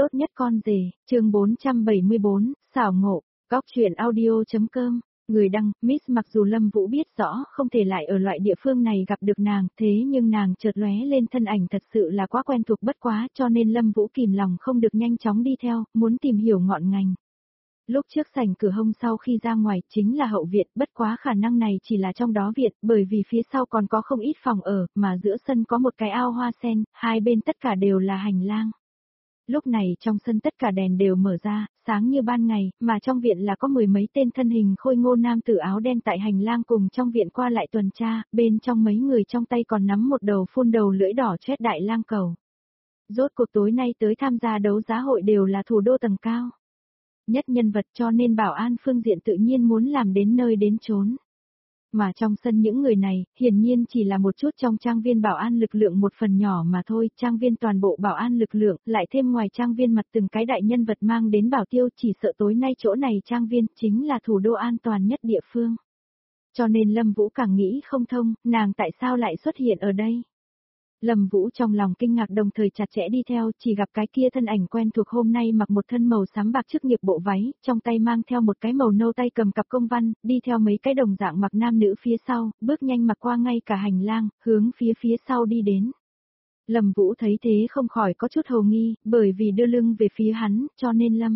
Tốt nhất con rể, chương 474, xảo ngộ, góc truyện audio.com, người đăng, Miss. Mặc dù Lâm Vũ biết rõ không thể lại ở loại địa phương này gặp được nàng, thế nhưng nàng chợt lóe lên thân ảnh thật sự là quá quen thuộc bất quá, cho nên Lâm Vũ kìm lòng không được nhanh chóng đi theo, muốn tìm hiểu ngọn ngành. Lúc trước sảnh cửa hông sau khi ra ngoài chính là hậu viện, bất quá khả năng này chỉ là trong đó viện, bởi vì phía sau còn có không ít phòng ở, mà giữa sân có một cái ao hoa sen, hai bên tất cả đều là hành lang. Lúc này trong sân tất cả đèn đều mở ra, sáng như ban ngày, mà trong viện là có mười mấy tên thân hình khôi ngô nam tử áo đen tại hành lang cùng trong viện qua lại tuần tra, bên trong mấy người trong tay còn nắm một đầu phun đầu lưỡi đỏ chét đại lang cầu. Rốt cuộc tối nay tới tham gia đấu giá hội đều là thủ đô tầng cao nhất nhân vật, cho nên bảo an phương diện tự nhiên muốn làm đến nơi đến chốn. Mà trong sân những người này, hiển nhiên chỉ là một chút trong trang viên bảo an lực lượng một phần nhỏ mà thôi, trang viên toàn bộ bảo an lực lượng, lại thêm ngoài trang viên mặt từng cái đại nhân vật mang đến bảo tiêu, chỉ sợ tối nay chỗ này trang viên chính là thủ đô an toàn nhất địa phương. Cho nên Lâm Vũ càng nghĩ không thông, nàng tại sao lại xuất hiện ở đây. Lâm Vũ trong lòng kinh ngạc đồng thời chặt chẽ đi theo, chỉ gặp cái kia thân ảnh quen thuộc hôm nay mặc một thân màu xám bạc chức nghiệp bộ váy, trong tay mang theo một cái màu nâu, tay cầm cặp công văn, đi theo mấy cái đồng dạng mặc nam nữ phía sau, bước nhanh mặc qua ngay cả hành lang, hướng phía sau đi đến. Lâm Vũ thấy thế không khỏi có chút hồ nghi, bởi vì đưa lưng về phía hắn, cho nên Lâm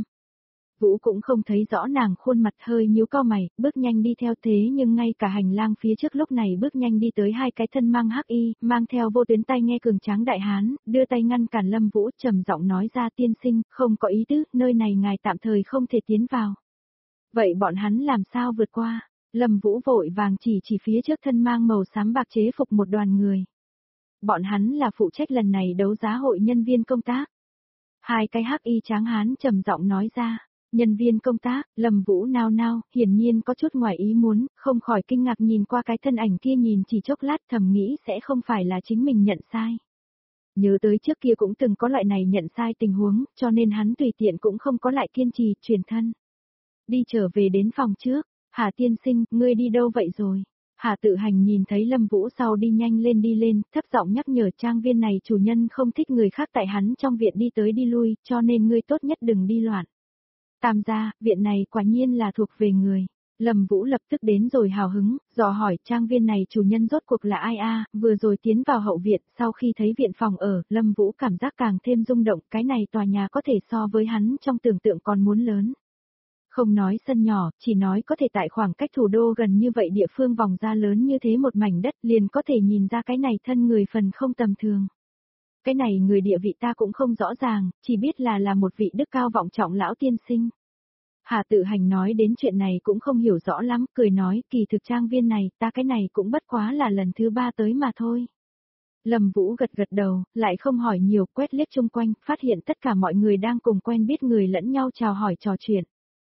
Vũ cũng không thấy rõ nàng khuôn mặt, hơi nhíu cau mày, bước nhanh đi theo, thế nhưng ngay cả hành lang phía trước lúc này bước nhanh đi tới hai cái thân mang hắc y, mang theo vô tuyến tai nghe cường tráng đại hán, đưa tay ngăn cản Lâm Vũ, trầm giọng nói ra: tiên sinh, không có ý tứ, nơi này ngài tạm thời không thể tiến vào. Vậy bọn hắn làm sao vượt qua? Lâm Vũ vội vàng chỉ phía trước thân mang màu xám bạc chế phục một đoàn người. Bọn hắn là phụ trách lần này đấu giá hội nhân viên công tác. Hai cái hắc y tráng hán trầm giọng nói ra. Nhân viên công tác, Lâm Vũ nao nao, hiển nhiên có chút ngoài ý muốn, không khỏi kinh ngạc nhìn qua cái thân ảnh kia, nhìn chỉ chốc lát thầm nghĩ sẽ không phải là chính mình nhận sai. Nhớ tới trước kia cũng từng có loại này nhận sai tình huống, cho nên hắn tùy tiện cũng không có lại kiên trì, truyền thân. Đi trở về đến phòng trước, Hà tiên sinh, ngươi đi đâu vậy rồi? Hà Tự Hành nhìn thấy Lâm Vũ sau đi nhanh lên đi lên, thấp giọng nhắc nhở trang viên này chủ nhân không thích người khác tại hắn trong viện đi tới đi lui, cho nên ngươi tốt nhất đừng đi loạn. Tam gia, viện này quả nhiên là thuộc về người. Lâm Vũ lập tức đến rồi hào hứng, dò hỏi trang viên này chủ nhân rốt cuộc là ai a? Vừa rồi tiến vào hậu viện, sau khi thấy viện phòng ở, Lâm Vũ cảm giác càng thêm rung động, cái này tòa nhà có thể so với hắn trong tưởng tượng còn muốn lớn. Không nói sân nhỏ, chỉ nói có thể tại khoảng cách thủ đô gần như vậy địa phương vòng ra lớn như thế một mảnh đất, liền có thể nhìn ra cái này thân người phần không tầm thường. Cái này người địa vị ta cũng không rõ ràng, chỉ biết là một vị đức cao vọng trọng lão tiên sinh. Hà Tự Hành nói đến chuyện này cũng không hiểu rõ lắm, cười nói, kỳ thực trang viên này, ta cái này cũng bất quá là lần thứ 3 tới mà thôi. Lâm Vũ gật gật đầu, lại không hỏi nhiều, quét liếc chung quanh, phát hiện tất cả mọi người đang cùng quen biết người lẫn nhau chào hỏi trò chuyện.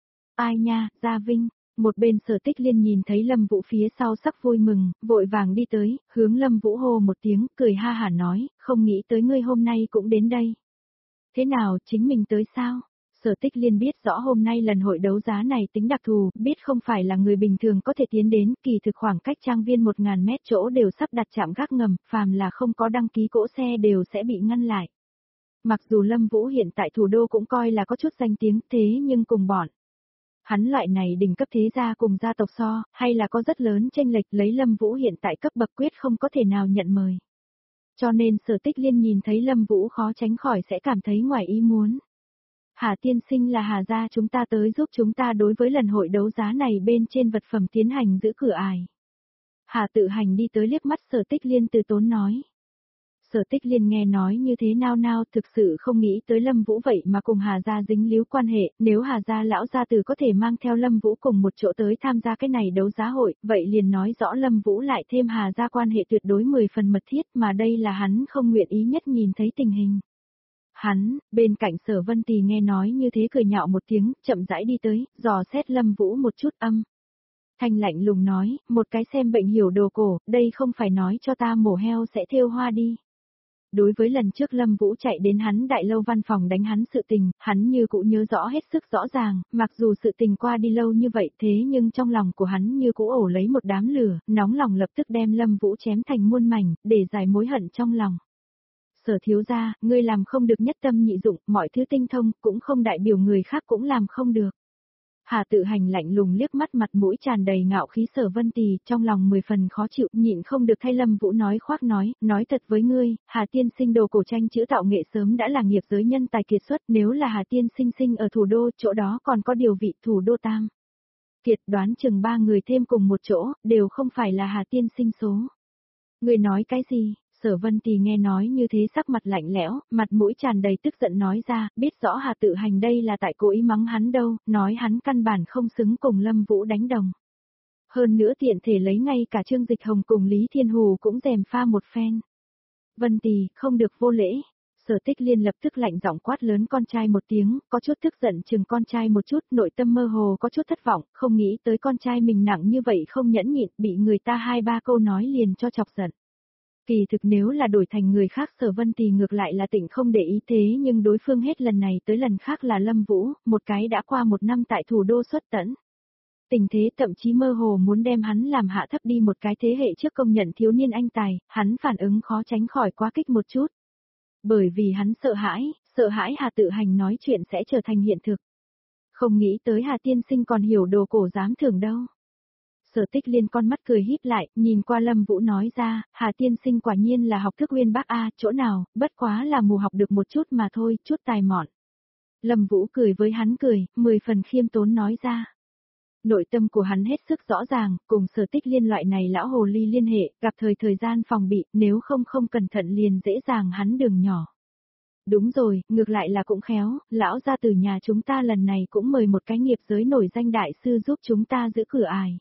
Ai nha, Gia Vinh. Một bên Sở Tích Liên nhìn thấy Lâm Vũ phía sau sắc vui mừng, vội vàng đi tới, hướng Lâm Vũ hô một tiếng, cười ha hả nói, không nghĩ tới ngươi hôm nay cũng đến đây. Thế nào, chính mình tới sao? Sở Tích Liên biết rõ hôm nay lần hội đấu giá này tính đặc thù, biết không phải là người bình thường có thể tiến đến, kỳ thực khoảng cách trang viên 1000 mét chỗ đều sắp đặt trạm gác ngầm, phàm là không có đăng ký cỗ xe đều sẽ bị ngăn lại. Mặc dù Lâm Vũ hiện tại thủ đô cũng coi là có chút danh tiếng, thế nhưng cùng bọn hắn loại này đỉnh cấp thế gia cùng gia tộc so, hay là có rất lớn chênh lệch, lấy Lâm Vũ hiện tại cấp bậc quyết không có thể nào nhận mời. Cho nên Sở Tích Liên nhìn thấy Lâm Vũ khó tránh khỏi sẽ cảm thấy ngoài ý muốn. Hà tiên sinh là Hà gia chúng ta tới giúp chúng ta đối với lần hội đấu giá này bên trên vật phẩm tiến hành giữ cửa ải. Hà Tự Hành đi tới liếc mắt Sở Tích Liên từ tốn nói. Sở Tích Liên nghe nói như thế nao nao, thực sự không nghĩ tới Lâm Vũ vậy mà cùng Hà gia dính líu quan hệ, nếu Hà gia lão gia tử có thể mang theo Lâm Vũ cùng một chỗ tới tham gia cái này đấu giá hội, vậy liền nói rõ Lâm Vũ lại thêm Hà gia quan hệ tuyệt đối 10 phần mật thiết, mà đây là hắn không nguyện ý nhất nhìn thấy tình hình. Hắn, bên cạnh Sở Vân Tì nghe nói như thế cười nhạo một tiếng, chậm rãi đi tới, dò xét Lâm Vũ một chút thanh lạnh lùng nói, một cái xem bệnh hiểu đồ cổ, đây không phải nói cho ta mổ heo sẽ thêu hoa đi. Đối với lần trước Lâm Vũ chạy đến hắn đại lâu văn phòng đánh hắn sự tình, hắn như cũ nhớ rõ hết sức rõ ràng, mặc dù sự tình qua đi lâu như vậy thế nhưng trong lòng của hắn như cũ ổ lấy một đám lửa, nóng lòng lập tức đem Lâm Vũ chém thành muôn mảnh, để giải mối hận trong lòng. Sở thiếu gia, ngươi làm không được nhất tâm nhị dụng, mọi thứ tinh thông, cũng không đại biểu người khác cũng làm không được. Hà Tự Hành lạnh lùng liếc mắt mặt mũi tràn đầy ngạo khí Sở Vân Tì, trong lòng 10 phần khó chịu, nhịn không được thay Lâm Vũ nói khoác nói thật với ngươi, Hà tiên sinh đồ cổ tranh chữ tạo nghệ sớm đã là nghiệp giới nhân tài kiệt xuất, nếu là Hà tiên sinh sinh ở thủ đô, chỗ đó còn có điều vị thủ đô tam. Kiệt đoán chừng 3 người thêm cùng một chỗ, đều không phải là Hà tiên sinh số. Ngươi nói cái gì? Sở Vân Tì nghe nói như thế sắc mặt lạnh lẽo, mặt mũi tràn đầy tức giận nói ra, biết rõ Hà Tự Hành đây là tại cố ý mắng hắn đâu, nói hắn căn bản không xứng cùng Lâm Vũ đánh đồng. Hơn nữa tiện thể lấy ngay cả Trương Dịch Hồng cùng Lý Thiên Hù cũng dèm pha một phen. Vân Tì, không được vô lễ. Sở Tích Liên lập tức lạnh giọng quát lớn con trai một tiếng, có chút tức giận chừng con trai một chút, nội tâm mơ hồ có chút thất vọng, không nghĩ tới con trai mình nặng như vậy không nhẫn nhịn, bị người ta 2-3 câu nói liền cho chọc giận. Kỳ thực nếu là đổi thành người khác Sở Vân Tì ngược lại là tỉnh không để ý thế nhưng đối phương hết lần này tới lần khác là Lâm Vũ, một cái đã qua 1 năm tại thủ đô xuất tẫn. Tình thế thậm chí mơ hồ muốn đem hắn làm hạ thấp đi một cái thế hệ trước công nhận thiếu niên anh tài, hắn phản ứng khó tránh khỏi quá kích một chút. Bởi vì hắn sợ hãi Hà Tự Hành nói chuyện sẽ trở thành hiện thực. Không nghĩ tới Hà tiên sinh còn hiểu đồ cổ dám thưởng đâu. Sở Tích Liên con mắt cười híp lại, nhìn qua Lâm Vũ nói ra, Hà tiên sinh quả nhiên là học thức uyên bác a, chỗ nào, bất quá là mù học được một chút mà thôi, chút tài mọn. Lâm Vũ cười với hắn cười, 10 phần khiêm tốn nói ra. Nội tâm của hắn hết sức rõ ràng, cùng Sở Tích Liên loại này lão hồ ly liên hệ, gặp thời gian phòng bị, nếu không cẩn thận liền dễ dàng hắn đường nhỏ. Đúng rồi, ngược lại là cũng khéo, lão gia từ nhà chúng ta lần này cũng mời một cái nghiệp giới nổi danh đại sư giúp chúng ta giữ cửa ải.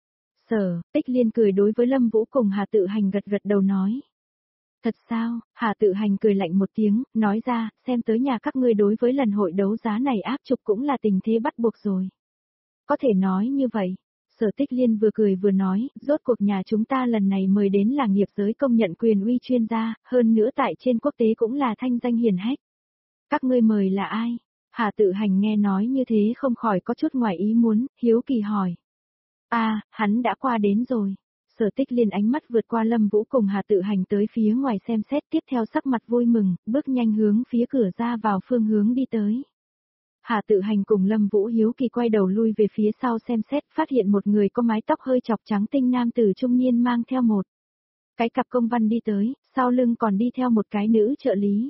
Sở, Tích Liên cười đối với Lâm Vũ cùng Hà Tự Hành gật đầu nói. Thật sao, Hà Tự Hành cười lạnh một tiếng, nói ra, xem tới nhà các ngươi đối với lần hội đấu giá này áp trục cũng là tình thế bắt buộc rồi. Có thể nói như vậy. Sở Tích Liên vừa cười vừa nói, rốt cuộc nhà chúng ta lần này mời đến là nghiệp giới công nhận quyền uy chuyên gia, hơn nữa tại trên quốc tế cũng là thanh danh hiển hách. Các ngươi mời là ai? Hà Tự Hành nghe nói như thế không khỏi có chút ngoài ý muốn, hiếu kỳ hỏi. Hắn đã qua đến rồi. Sở Tích Liên ánh mắt vượt qua Lâm Vũ cùng Hà Tự Hành tới phía ngoài xem xét tiếp theo sắc mặt vui mừng, bước nhanh hướng phía cửa ra vào phương hướng đi tới. Hà Tự Hành cùng Lâm Vũ hiếu kỳ quay đầu lui về phía sau xem xét, phát hiện một người có mái tóc hơi chọc trắng tinh nam tử trung niên mang theo một cái cặp công văn đi tới, sau lưng còn đi theo một cái nữ trợ lý.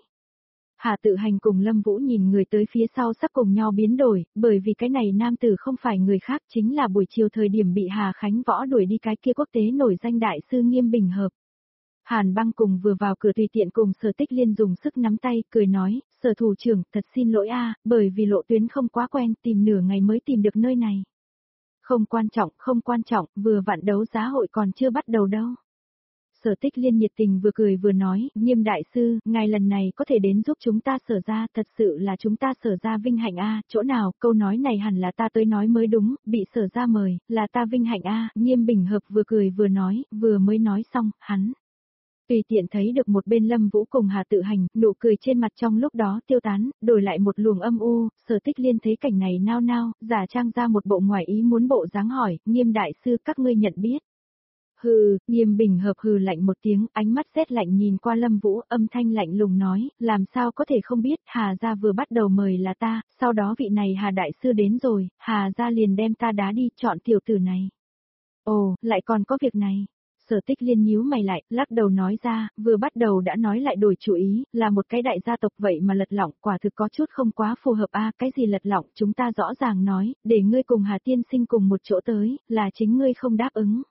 Hà Tự Hành cùng Lâm Vũ nhìn người tới phía sau sắc cùng nhau biến đổi, bởi vì cái này nam tử không phải người khác chính là buổi chiều thời điểm bị Hà Khánh Võ đuổi đi cái kia quốc tế nổi danh đại sư Nghiêm Bình Hợp. Hàn Băng cùng vừa vào cửa tùy tiện cùng Sở Tích Liên dùng sức nắm tay, cười nói, Sở thủ trưởng, thật xin lỗi bởi vì lộ tuyến không quá quen, tìm nửa ngày mới tìm được nơi này. Không quan trọng, vừa vặn đấu giá hội còn chưa bắt đầu đâu. Sở Tích Liên nhiệt tình vừa cười vừa nói, Nghiêm đại sư, ngài lần này có thể đến giúp chúng ta Sở ra, thật sự là chúng ta Sở ra vinh hạnh chỗ nào, câu nói này hẳn là ta tới nói mới đúng, bị Sở ra mời, là ta vinh hạnh Nghiêm Bình Hợp vừa cười vừa nói, vừa mới nói xong, hắn tùy tiện thấy được một bên Lâm Vũ cùng Hà Tự Hành, nụ cười trên mặt trong lúc đó tiêu tán, đổi lại một luồng âm u, Sở Tích Liên thấy cảnh này nao, giả trang ra một bộ ngoài ý muốn bộ dáng hỏi, Nghiêm đại sư các ngươi nhận biết. Hừ, Nghiêm Bình Hợp hừ lạnh một tiếng, ánh mắt rét lạnh nhìn qua Lâm Vũ, âm thanh lạnh lùng nói, làm sao có thể không biết, Hà gia vừa bắt đầu mời là ta, sau đó vị này Hà đại sư đến rồi, Hà gia liền đem ta đá đi, chọn tiểu tử này. Ồ, lại còn có việc này. Sở Tích Liên nhíu mày lại, lắc đầu nói ra, vừa bắt đầu đã nói lại đổi chủ ý, là một cái đại gia tộc vậy mà lật lọng, quả thực có chút không quá phù hợp cái gì lật lọng, chúng ta rõ ràng nói, để ngươi cùng Hà tiên sinh cùng một chỗ tới, là chính ngươi không đáp ứng.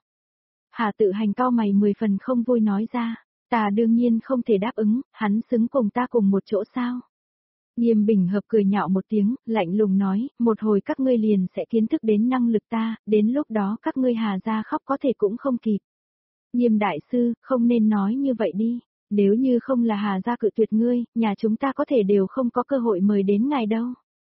Hà Tự Hành cau mày 10 phần không vui nói ra, ta đương nhiên không thể đáp ứng, hắn xứng cùng ta cùng một chỗ sao? Nghiêm Bình Hợp cười nhạo một tiếng, lạnh lùng nói, một hồi các ngươi liền sẽ kiến thức đến năng lực ta, đến lúc đó các ngươi Hà gia khóc có thể cũng không kịp. Nghiêm đại sư, không nên nói như vậy đi, nếu như không là Hà gia cự tuyệt ngươi, nhà chúng ta có thể đều không có cơ hội mời đến ngài đâu.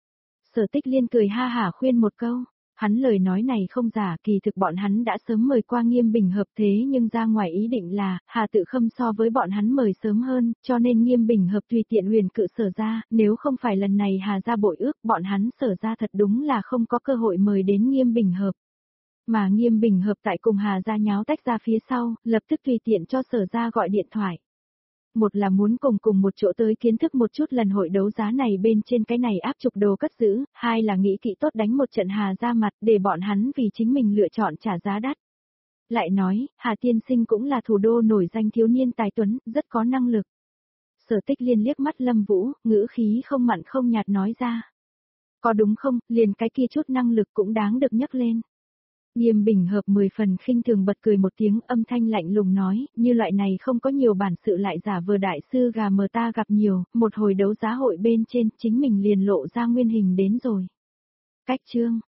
Sở Tích Liên cười ha hả khuyên một câu, hắn lời nói này không giả, kỳ thực bọn hắn đã sớm mời qua Nghiêm Bình Hợp thế nhưng ra ngoài ý định là, Hà Tự Khâm so với bọn hắn mời sớm hơn, cho nên Nghiêm Bình Hợp tùy tiện huyền cự Sở ra, nếu không phải lần này Hà gia bội ước, bọn hắn Sở ra thật đúng là không có cơ hội mời đến Nghiêm Bình Hợp. Mà Nghiêm Bình Hợp tại cùng Hà gia nháo tách ra phía sau, lập tức tùy tiện cho Sở ra gọi điện thoại. một là muốn cùng một chỗ tới kiến thức một chút lần hội đấu giá này bên trên cái này áp trục đồ cất giữ, hai là nghĩ kỹ tốt đánh một trận Hà ra mặt để bọn hắn vì chính mình lựa chọn trả giá đắt. Lại nói, Hà tiên sinh cũng là thủ đô nổi danh thiếu niên tài tuấn, rất có năng lực. Sở Tích Liên liếc mắt Lâm Vũ, ngữ khí không mặn không nhạt nói ra. Có đúng không, liền cái kia chút năng lực cũng đáng được nhắc lên. Nghiêm Bình Hợp 10 phần khinh thường bật cười một tiếng, âm thanh lạnh lùng nói, như loại này không có nhiều bản sự lại giả vờ đại sư gà mờ ta gặp nhiều, một hồi đấu giá hội bên trên chính mình liền lộ ra nguyên hình đến rồi. Cách chương